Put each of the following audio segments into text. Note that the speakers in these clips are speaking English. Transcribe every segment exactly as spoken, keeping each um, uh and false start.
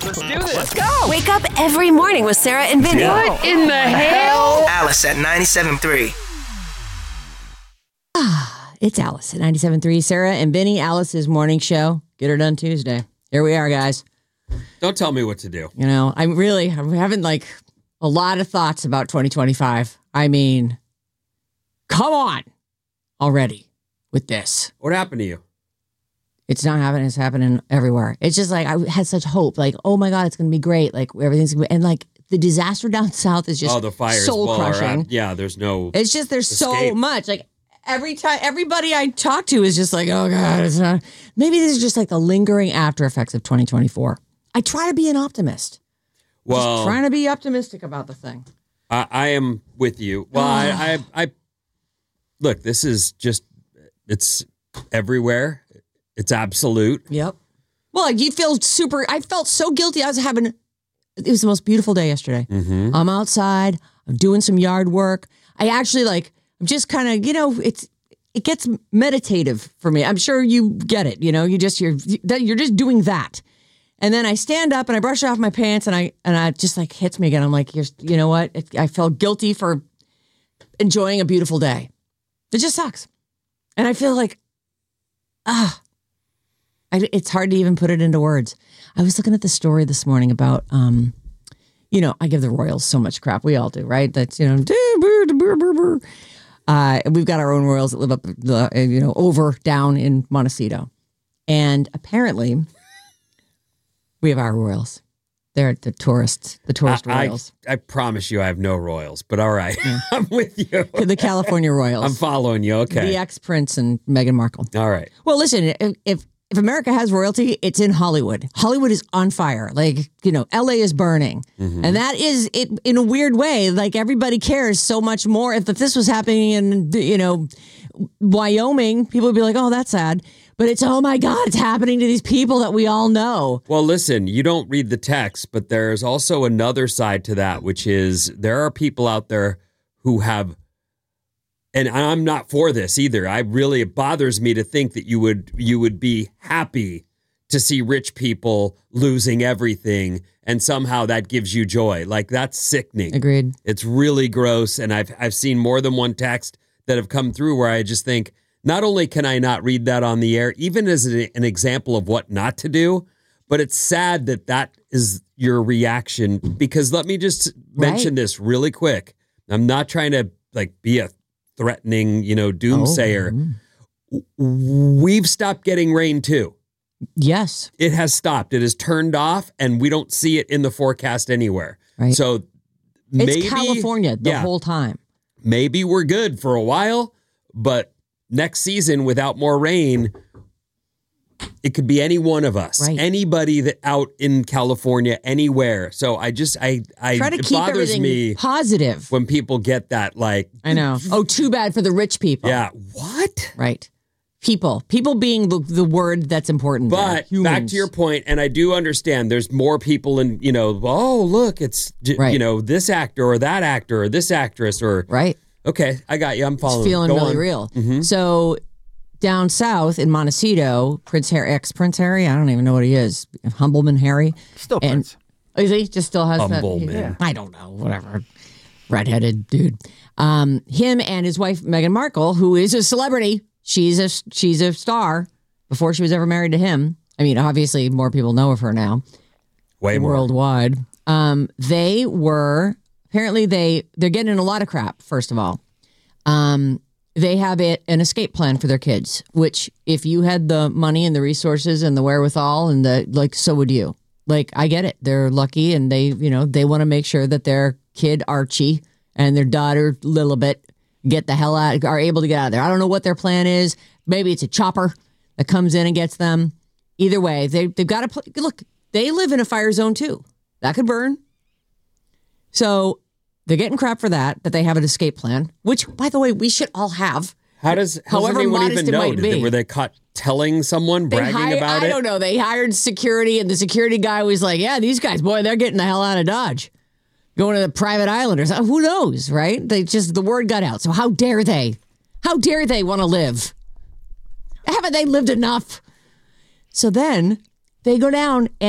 Let's do this. Let's go. Wake up every morning with Sarah and Vinny. Yeah. What in the hell? Alice at ninety-seven point three. Ah, it's Alice at ninety-seven point three. Sarah and Vinny, Alice's morning show. Get her done Tuesday. Here we are, guys. Don't tell me what to do. You know, I'm really, I'm having like a lot of thoughts about twenty twenty-five. I mean, come on already with this. What happened to you? It's not happening. It's happening everywhere. It's just like I had such hope. Like, oh my God, it's going to be great. Like everything's going to be, and like the disaster down south is just oh, the fires soul crushing. Yeah, there's no. It's just there's escape. so much. Like every time, everybody I talk to is just like, oh God, it's not. Maybe this is just like the lingering after effects of twenty twenty-four. I try to be an optimist. Well, just trying to be optimistic about the thing. I, I am with you. Well, I, I, I look. This is just it's everywhere. It's absolute. Yep. Well, you feel super. I felt so guilty. I was having. It was the most beautiful day yesterday. Mm-hmm. I'm outside. I'm doing some yard work. I actually like. I'm just kind of. You know, it's. It gets meditative for me. I'm sure you get it. You know, you just you're you're just doing that, and then I stand up and I brush off my pants and I and I just like hits me again. I'm like, Here's, you know what? It, I felt guilty for enjoying a beautiful day. It just sucks, and I feel like, ah. I, it's hard to even put it into words. I was looking at the story this morning about, um, you know, I give the Royals so much crap. We all do, right? That's, you know, uh, we've got our own Royals that live up, uh, you know, over, down in Montecito. And apparently, we have our Royals. They're the tourists, the tourist I, Royals. I, I promise you I have no Royals, but all right. Yeah. I'm with you. The California Royals. I'm following you. Okay. The ex-Prince and Meghan Markle. All right. Well, listen, if, if If America has royalty, it's in Hollywood. Hollywood is on fire. Like, you know, L A is burning. Mm-hmm. And that is, it in a weird way, like everybody cares so much more. If this was happening in, you know, Wyoming, people would be like, oh, that's sad. But it's, oh my God, it's happening to these people that we all know. Well, listen, you don't read the text, but there's also another side to that, which is there are people out there who have. And I'm not for this either. I really, it bothers me to think that you would you would be happy to see rich people losing everything and somehow that gives you joy. Like, that's sickening. Agreed. It's really gross. And I've I've seen more than one text that have come through where I just think, not only can I not read that on the air, even as an, an example of what not to do, but it's sad that that is your reaction. Because let me just mention right. this really quick. I'm not trying to like be a threatening, you know, doomsayer. Oh. We've stopped getting rain too. Yes. It has stopped. It has turned off and we don't see it in the forecast anywhere. Right. So maybe, it's California the yeah, whole time. Maybe we're good for a while, but next season without more rain, it could be any one of us, right. Anybody that out in California, anywhere. So I just, I, I, try to it keep bothers everything me positive when people get that, like, I know. Oh, too bad for the rich people. Yeah. What? Right. People, people being the, the word that's important. But back to your point, and I do understand there's more people in, you know, oh, look, it's, right. you know, this actor or that actor or this actress or. Right. Okay. I got you. I'm following. It's feeling Go really on. real. Mm-hmm. So down south in Montecito, Prince Harry, ex-Prince Harry, I don't even know what he is. Humbleman Harry. Still and, Prince. Is he? Just still has Humbleman. that? Yeah. I don't know. Whatever. Redheaded dude. Um, him and his wife, Meghan Markle, who is a celebrity. She's a, she's a star before she was ever married to him. I mean, obviously more people know of her now. Way more. Worldwide. Um, they were, apparently they, they're getting in a lot of crap, first of all. Um, They have it, an escape plan for their kids, which if you had the money and the resources and the wherewithal and the, like, so would you. Like, I get it. They're lucky and they, you know, they want to make sure that their kid Archie and their daughter Lilibet get the hell out, are able to get out of there. I don't know what their plan is. Maybe it's a chopper that comes in and gets them. Either way, they, they've got to play. Look, they live in a fire zone too. That could burn. So they're getting crap for that, that they have an escape plan, which, by the way, we should all have. How does, how does However anyone modest even it know? might Did be. they, were they caught telling someone, They bragging hired, about I it? don't know. They hired security, and the security guy was like, yeah, these guys, boy, they're getting the hell out of Dodge. Going to the private island or something. Who knows, right? They just, the word got out. So how dare they? How dare they want to live? Haven't they lived enough? So then they go down and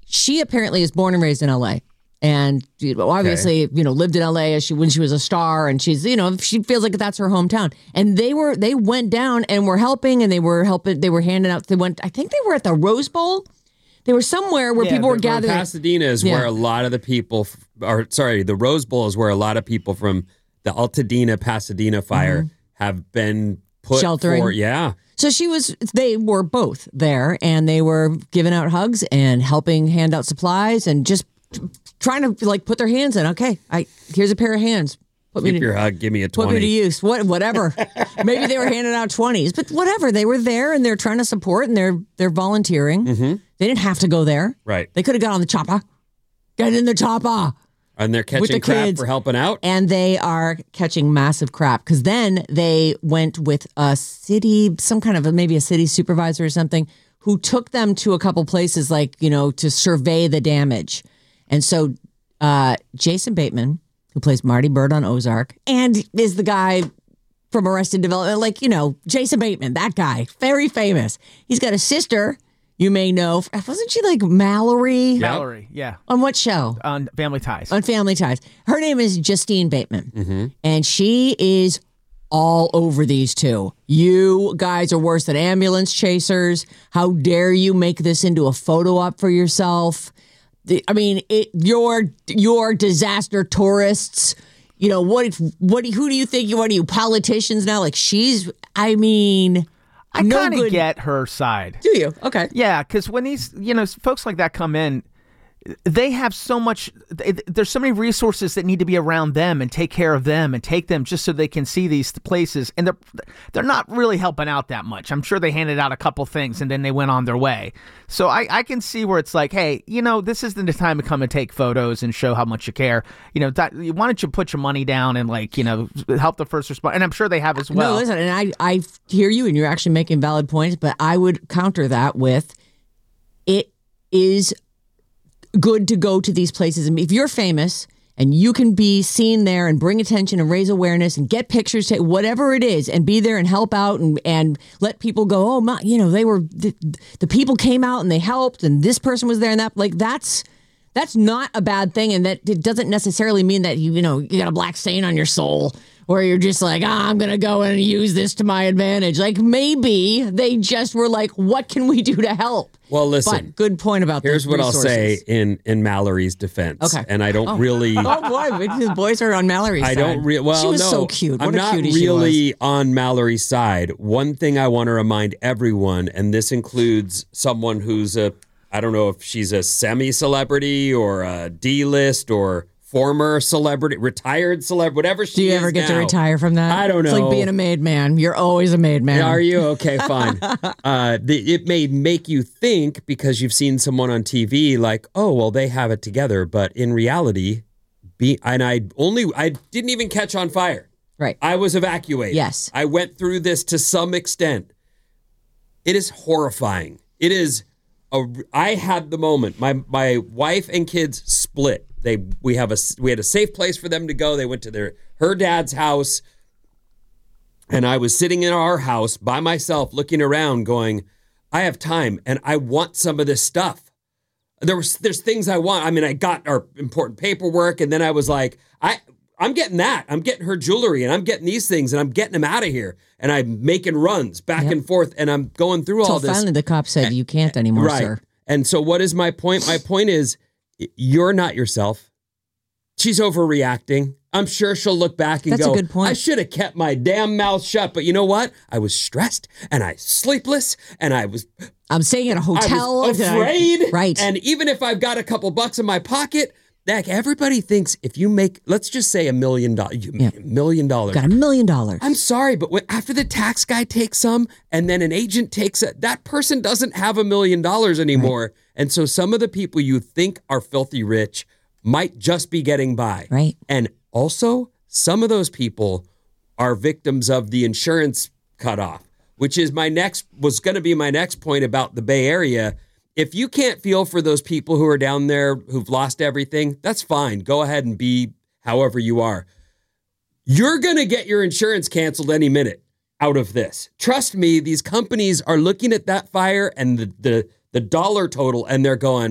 she apparently is born and raised in L A. And you know, obviously, okay. you know, lived in L A as she when she was a star, and she's, you know, she feels like that's her hometown. And they were, they went down and were helping, and they were helping, they were handing out. They went, I think they were at the Rose Bowl. They were somewhere where yeah, people were gathering. Pasadena is yeah. where a lot of the people, or sorry, the Rose Bowl is where a lot of people from the Altadena Pasadena fire mm-hmm. have been put sheltering. For, yeah. So she was, they were both there, and they were giving out hugs and helping hand out supplies and just trying to like put their hands in. Okay, I here's a pair of hands. Put Keep me to, your hug. Give me a twenty. Put me to use. What, whatever. Maybe they were handing out twenties, but whatever. They were there and they're trying to support and they're they're volunteering. Mm-hmm. They didn't have to go there. Right. They could have got on the chopper. Get in the chopper. And they're catching the crap kids. For helping out. And they are catching massive crap because then they went with a city, some kind of a, maybe a city supervisor or something, who took them to a couple places like, you know, to survey the damage. And so uh, Jason Bateman, who plays Marty Bird on Ozark, and is the guy from Arrested Development, like, you know, Jason Bateman, that guy, very famous. He's got a sister, you may know. Wasn't she like Mallory? Yep. Mallory, yeah. On what show? On Family Ties. On Family Ties. Her name is Justine Bateman, mm-hmm. and she is all over these two. You guys are worse than ambulance chasers. How dare you make this into a photo op for yourself? I mean, it, your your disaster tourists. You know what? What? Who do you think you are? Are you politicians now? Like she's. I mean, I no kind of good... get her side. Do you? Okay. Yeah, because when these, you know, folks like that come in, they have so much. There's so many resources that need to be around them and take care of them and take them just so they can see these places. And they're they're not really helping out that much. I'm sure they handed out a couple things and then they went on their way. So I, I can see where it's like, hey, you know, this isn't the time to come and take photos and show how much you care. You know, that, why don't you put your money down and like, you know, help the first responder? And I'm sure they have as well. No, listen, and I I hear you, and you're actually making valid points. But I would counter that with, it is good to go to these places. And if you're famous and you can be seen there and bring attention and raise awareness and get pictures, take whatever it is, and be there and help out and, and let people go, oh my, you know, they were, the, the people came out and they helped and this person was there and that, like that's, that's not a bad thing. And that it doesn't necessarily mean that you, you know, you got a black stain on your soul or you're just like, ah, I'm going to go and use this to my advantage. Like maybe they just were like, what can we do to help? Well, listen. But good point about here's what resources. I'll say in, in Mallory's defense. Okay. And I don't oh. really. Oh, boy. The boys are on Mallory's I side. don't really. Well, she was no, so cute. What I'm a not cutie really she was. on Mallory's side. One thing I want to remind everyone, and this includes someone who's a, I don't know if she's a semi-celebrity or a D-list or former celebrity, retired celebrity, whatever she is. Do you ever get now. to retire from that? I don't know. It's like being a made man. You're always a made man. Are you? Okay, fine. uh, the, it may make you think because you've seen someone on T V like, oh, well, they have it together. But in reality, be and I only, I didn't even catch on fire. Right. I was evacuated. Yes. I went through this to some extent. It is horrifying. It is, a, I had the moment. My my wife and kids split. They we have a we had a safe place for them to go. They went to their her dad's house, and I was sitting in our house by myself, looking around, going, "I have time, and I want some of this stuff." There was there's things I want. I mean, I got our important paperwork, and then I was like, "I I'm getting that. I'm getting her jewelry, and I'm getting these things, and I'm getting them out of here." And I'm making runs back yep. and forth, and I'm going through Until all this. Finally, the cop said, and, "You can't anymore, right. sir." And so, what is my point? My point is, you're not yourself. She's overreacting. I'm sure she'll look back and That's go, a good point. I should have kept my damn mouth shut. But you know what? I was stressed and I sleepless and I was... I'm staying at a hotel. I was afraid. I, right. And even if I've got a couple bucks in my pocket, like everybody thinks if you make, let's just say a million dollars, you make a million dollars. Got a million dollars. I'm sorry, but when, after the tax guy takes some and then an agent takes it, that person doesn't have a million dollars anymore. Right. And so some of the people you think are filthy rich might just be getting by. Right. And also some of those people are victims of the insurance cutoff, which is my next, was going to be my next point about the Bay Area. If you can't feel for those people who are down there who've lost everything, that's fine. Go ahead and be however you are. You're going to get your insurance canceled any minute out of this. Trust me, these companies are looking at that fire and the, the, the dollar total and they're going,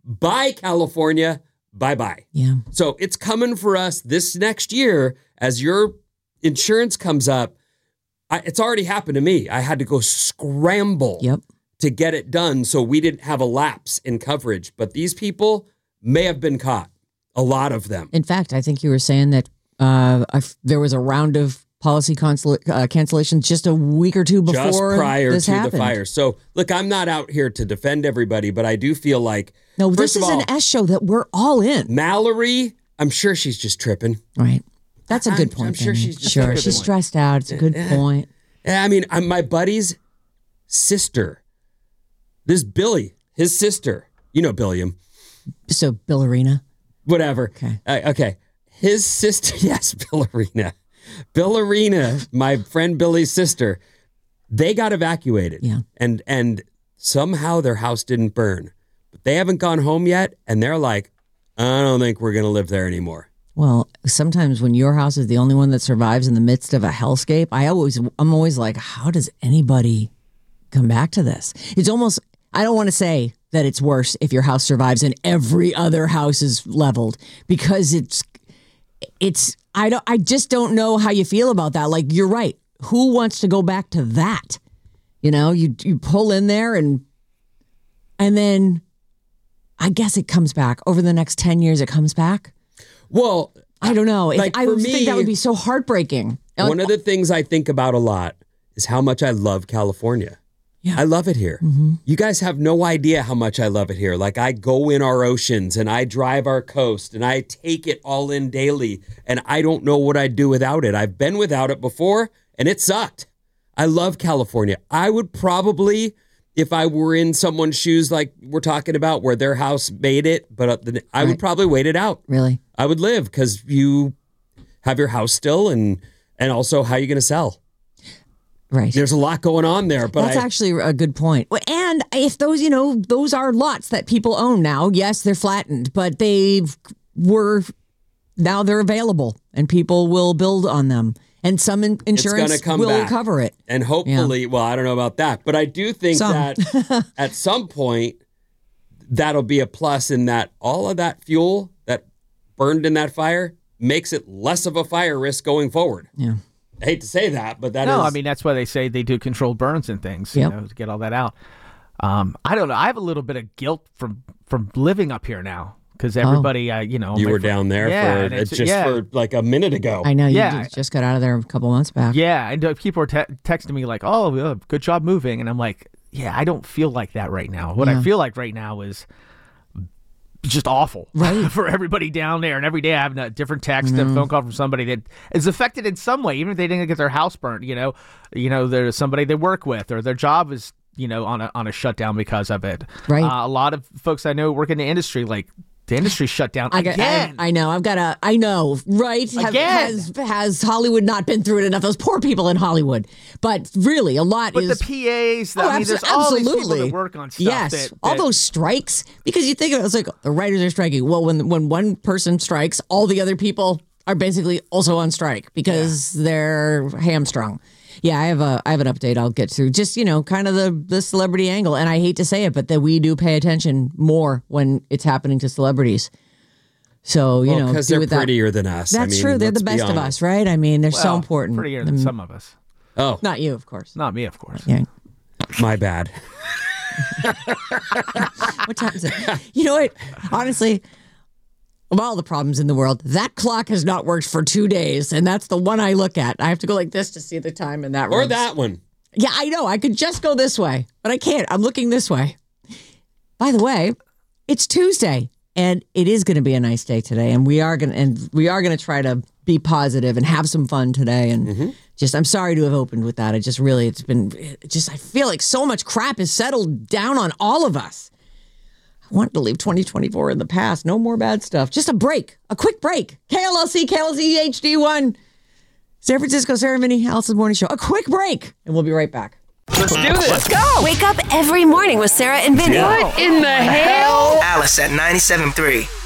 bye, California, bye-bye. Yeah. So it's coming for us this next year as your insurance comes up. I, it's already happened to me. I had to go scramble Yep. to get it done so we didn't have a lapse in coverage. But these people may have been caught, a lot of them. In fact, I think you were saying that uh, I f- there was a round of policy cancel- uh, cancellations just a week or two before Just prior this to happened. the fire. So, look, I'm not out here to defend everybody, but I do feel like, No, first this of is all, an S show that we're all in. Mallory, I'm sure she's just tripping. Right. That's a good I'm- point. I'm sure Benny. she's just sure. a good She's point. stressed out. It's a good point. Yeah, I mean, I'm my buddy's sister, this Billy, his sister, you know Billiam, So, Billerina. whatever. Okay. Uh, okay. His sister, yes, Billerina. Billerina, my friend Billy's sister, they got evacuated. Yeah. And and somehow their house didn't burn. But they haven't gone home yet, and they're like, I don't think we're going to live there anymore. Well, sometimes when your house is the only one that survives in the midst of a hellscape, I always, I'm always like, how does anybody come back to this? It's almost, I don't want to say that it's worse if your house survives and every other house is leveled, because it's, it's, I don't, I just don't know how you feel about that. Like, you're right. Who wants to go back to that? You know, you, you pull in there and, and then I guess it comes back over the next ten years. It comes back. Well, I don't know. If- Like, I for would think me- that would be so heartbreaking. one of the things I think about a lot is how much I love California. Yeah. I love it here. You guys have no idea how much I love it here. Like, I go in our oceans and I drive our coast and I take it all in daily, and I don't know what I'd do without it. I've been without it before and it sucked. I love California. I would probably, if I were in someone's shoes like we're talking about where their house made it, but uh, the- I would Right. probably wait it out. Really? I would live because you have your house still, and and also how are you going to sell? Right. There's a lot going on there, but That's I, actually a good point. And if those, you know, those are lots that people own now. Yes, they're flattened, but they were, now they're available and people will build on them. And some in- insurance gonna come will back. cover it. and hopefully, well, I don't know about that, but I do think Some. that at some point that'll be a plus in that all of that fuel that burned in that fire makes it less of a fire risk going forward. Yeah. I hate to say that, but that is. No, I mean, that's why they say they do controlled burns and things, Yep. you know, to get all that out. Um, I don't know. I have a little bit of guilt from from living up here now because everybody, uh, you know, you my were fr- down there yeah, for and it's- it's just yeah. for like a minute ago. I know you Yeah. just- just got out of there a couple months back. Yeah, and uh, people are te- texting me like, "Oh, yeah, good job moving," and I'm like, "Yeah, I don't feel like that right now. What Yeah. I feel like right now is just awful, Right. for everybody down there." And every day I have a different text Mm-hmm. and phone call from somebody that is affected in some way, even if they didn't get their house burnt. You know, you know, there's somebody they work with, or their job is, you know, on a on a shutdown because of it. Right. Uh, a lot of folks I know work in the industry, like the industry shut down I, got, again. I, I know. I've got a. I know, right? Have- Again. Has, has Hollywood not been through it enough? Those poor people in Hollywood. But really, a lot but is. the P As, Oh, I mean, abso- there's all these people absolutely. that work on stuff. Yes, that, all that- those strikes. Because you think of it, it's like the writers are striking. Well, when when one person strikes, all the other people are basically also on strike because they're hamstrung. Yeah, I have a I have an update I'll get to. Just, you know, kind of the the celebrity angle, and I hate to say it, but that we do pay attention more when it's happening to celebrities. So, you Well, know, because do they're with that- prettier than us. I That's mean, true. They're the let's be best of honest. us, right? I mean, they're so well, important. Prettier than Mm, some of us. Oh, Not you, of course. Not me, of course. Yeah. my bad. What time is it? You know what? Honestly, of all the problems in the world, that clock has not worked for two days, and that's the one I look at. I have to go like this to see the time in that room. Or that one. Yeah, I know. I could just go this way, but I can't. I'm looking this way. By the way, it's Tuesday, and it is going to be a nice day today, and we are going to and we are going to try to be positive and have some fun today. And Mm-hmm. just, I'm sorry to have opened with that. I just really, it's been, it just I feel like so much crap has settled down on all of us. I want to leave twenty twenty-four in the past. No more bad stuff. Just a break, a quick break. K L L C, K L Z H D one, San Francisco, Sarah Vinny, Alice's Morning Show. A quick break, and we'll be right back. Let's do this. Let's go. Wake up every morning with Sarah and Vinny. What in the hell? Alice at ninety-seven point three.